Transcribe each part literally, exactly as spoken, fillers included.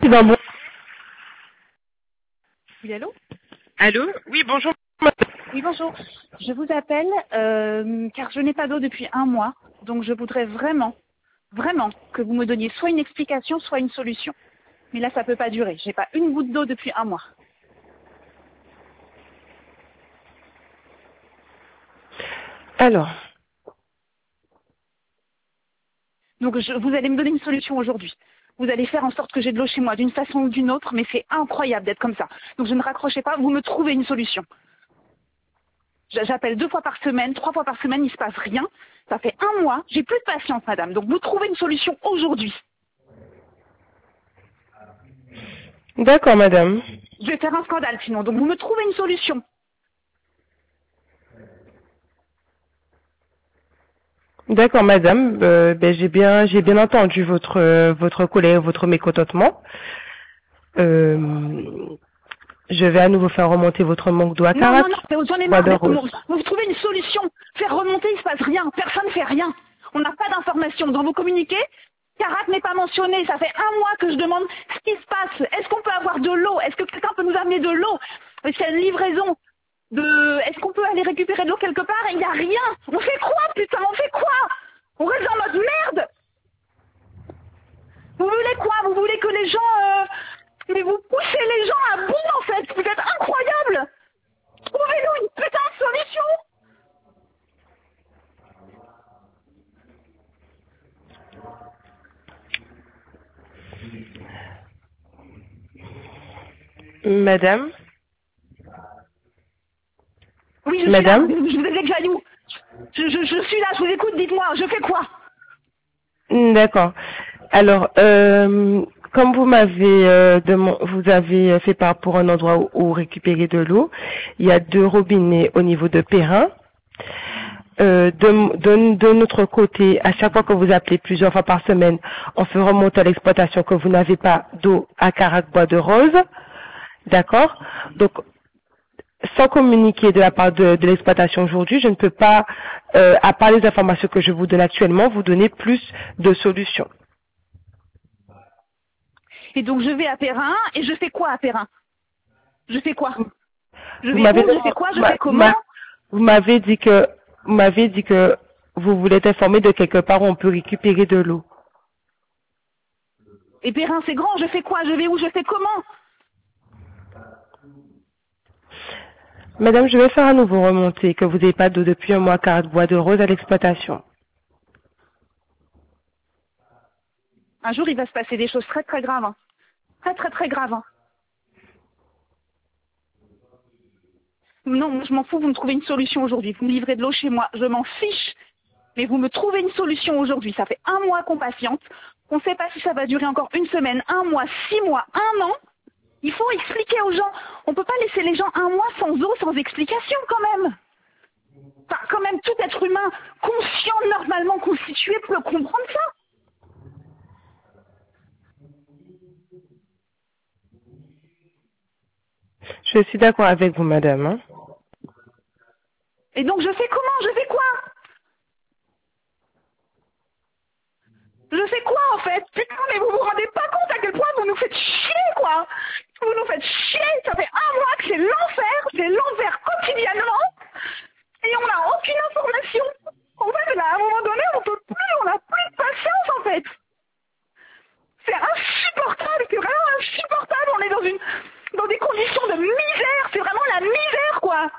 Ben, bon. Oui, allô? Allô? Oui, bonjour. Oui, bonjour. Je vous appelle euh, car je n'ai pas d'eau depuis un mois. Donc je voudrais vraiment, vraiment que vous me donniez soit une explication, soit une solution. Mais là, ça peut pas durer. J'ai pas une goutte d'eau depuis un mois. Alors, Donc je, vous allez me donner une solution aujourd'hui. Vous allez faire en sorte que j'ai de l'eau chez moi d'une façon ou d'une autre, mais c'est incroyable d'être comme ça. Donc je ne raccrochez pas, vous me trouvez une solution. J- J'appelle deux fois par semaine, trois fois par semaine, il se passe rien. Ça fait un mois, j'ai plus de patience, madame. Donc vous trouvez une solution aujourd'hui. d'accord, madame. Je vais faire un scandale sinon. Donc vous me trouvez une solution. D'accord, madame. Euh, ben, j'ai bien, j'ai bien entendu votre, euh, votre colère, votre mécontentement. Euh, je vais à nouveau faire remonter votre manque d'eau à Non, non, Carac, non, j'en ai bois marre de d'être rose. mon... Vous trouvez une solution. Faire remonter, il se passe rien. Personne ne fait rien. On n'a pas d'informations. Dans vos communiqués, Carac n'est pas mentionné. Ça fait un mois que je demande ce qui se passe. Est-ce qu'on peut avoir de l'eau? Est-ce que quelqu'un peut nous amener de l'eau? C'est une livraison. De... Est-ce qu'on peut aller récupérer de l'eau quelque part? Il n'y a rien. On fait quoi, putain? On fait quoi? On reste dans notre merde. Vous voulez quoi? Vous voulez que les gens... euh, Mais vous poussez les gens à bout, en fait. Vous êtes incroyables. Trouvez-nous une putain de solution. Madame, Oui, je suis là. madame. Je vous ai dit que j'allais où? je, je, je suis là, je vous écoute, dites-moi, je fais quoi? Hmm, d'accord. Alors, euh, comme vous m'avez, euh, deman- vous avez fait part pour un endroit où, où récupérer de l'eau, il y a deux robinets au niveau de Perrin. Euh, de, de- de notre côté, à chaque fois que vous appelez plusieurs fois par semaine, on fait remonter à l'exploitation que vous n'avez pas d'eau à Carac Bois de Rose. D'accord? Donc, sans communiquer de la part de, de l'exploitation aujourd'hui, je ne peux pas, euh, à part les informations que je vous donne actuellement, vous donner plus de solutions. Et donc je vais à Perrin, et je fais quoi à Perrin? Je fais quoi? Je Vous vais m'avez où? Je fais quoi? Je m'a- fais comment? m'a- vous m'avez dit que vous m'avez dit que vous voulez être informé de quelque part où on peut récupérer de l'eau. Et Perrin c'est grand, je fais quoi? Je vais où? Je fais comment? Madame, je vais faire à nouveau remonter que vous n'avez pas d'eau depuis un mois car Bois de Rose à l'exploitation. Un jour il va se passer des choses très très graves. hein. Très très très graves. hein. Non, moi, je m'en fous, vous me trouvez une solution aujourd'hui. Vous me livrez de l'eau chez moi, je m'en fiche. Mais vous me trouvez une solution aujourd'hui. Ça fait un mois qu'on patiente. On ne sait pas si ça va durer encore une semaine, un mois, six mois, un an. Il faut expliquer aux gens. On ne peut pas laisser les gens un mois sans eau, sans explication quand même. Enfin, quand même, tout être humain conscient, normalement constitué peut comprendre ça. Je suis d'accord avec vous, madame. hein. Et donc je fais comment? Je fais quoi? Je fais quoi en fait? Putain, mais vous vous rendez pas compte à quel point vous nous faites chier, quoi! Vous nous faites chier! Ça fait un mois que c'est l'enfer! C'est l'enfer quotidiennement! Et on n'a aucune information! En fait, là, à un moment donné, on peut plus, on n'a plus de patience en fait! C'est insupportable! C'est vraiment insupportable! On est dans une, dans des conditions de misère! C'est vraiment la misère, quoi!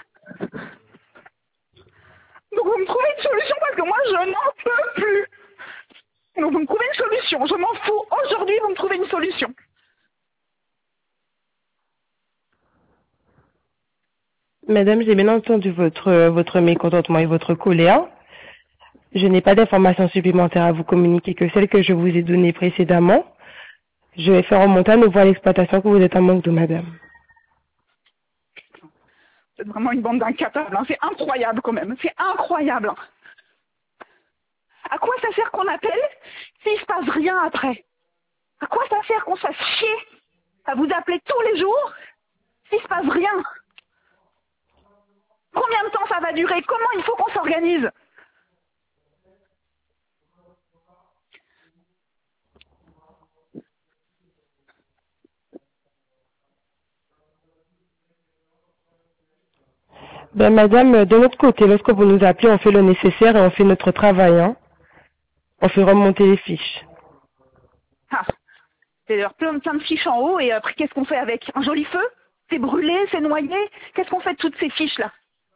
Donc vous me trouvez une solution parce que moi, je n'en peux plus! Donc vous me trouvez une solution, je m'en fous. Aujourd'hui, vous me trouvez une solution. Madame, j'ai bien entendu votre, euh, votre mécontentement et votre colère. Je n'ai pas d'informations supplémentaires à vous communiquer que celles que je vous ai données précédemment. Je vais faire remonter à nouveau à l'exploitation que vous êtes en manque d'eau, madame. C'est vraiment une bande d'incapables. Hein. C'est incroyable quand même. C'est incroyable. hein. À quoi ça sert qu'on appelle s'il se passe rien après? À quoi ça sert qu'on se fasse chier à vous appeler tous les jours s'il se passe rien? Combien de temps ça va durer? Comment il faut qu'on s'organise? Ben, madame, de notre côté, lorsque vous nous appelez, on fait le nécessaire et on fait notre travail, hein. On fait remonter les fiches. Ah, c'est d'ailleurs plein, plein de fiches en haut et après qu'est-ce qu'on fait avec? Un joli feu? C'est brûlé, c'est noyé? Qu'est-ce qu'on fait de toutes ces fiches-là?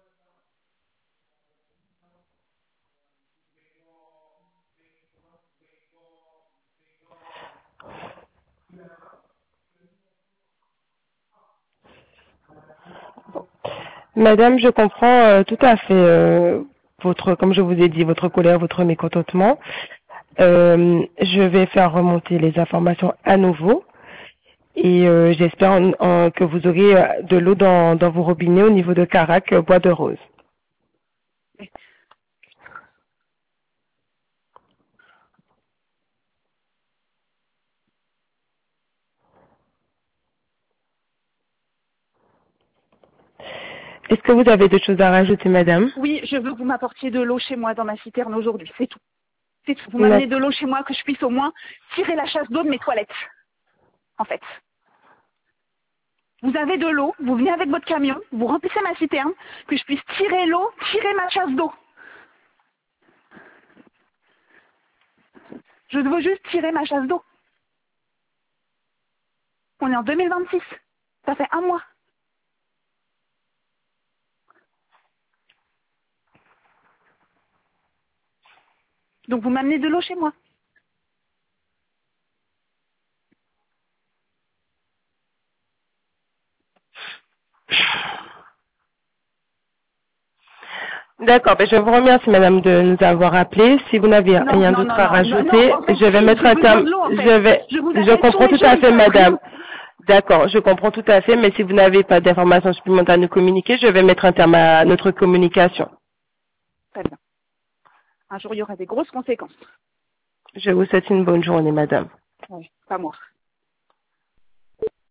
Madame, je comprends euh, tout à fait euh, votre, comme je vous ai dit, votre colère, votre mécontentement. Euh, je vais faire remonter les informations à nouveau et euh, j'espère en- en- que vous aurez euh, de l'eau dans, dans vos robinets au niveau de Carac, euh, Bois de Rose. Est-ce que vous avez d'autres choses à rajouter, madame? Oui, je veux que vous m'apportiez de l'eau chez moi dans ma citerne aujourd'hui, c'est tout. C'est tout. Vous D'ac- m'amenez de l'eau chez moi que je puisse au moins tirer la chasse d'eau de mes toilettes, en fait. Vous avez de l'eau, vous venez avec votre camion, vous remplissez ma citerne, que je puisse tirer l'eau, tirer ma chasse d'eau. Je veux juste tirer ma chasse d'eau. On est en deux mille vingt-six. Ça fait un mois. Donc vous m'amenez de l'eau chez moi. D'accord, ben je vous remercie, madame, de nous avoir appelé. Si vous n'avez Non, rien non, d'autre non, à non, non, rajouter, non, en fait, je vais si, mettre j'ai un besoin terme. de l'eau, en fait. Je vais, Je vous je appelle tous comprends les tout jours, à il se fait, passe madame. rien. D'accord, je comprends tout à fait, mais si vous n'avez pas d'informations supplémentaires à nous communiquer, je vais mettre un terme à notre communication. Très bien. Un jour, il y aura des grosses conséquences. Je vous souhaite une bonne journée, madame. Oui, pas moi.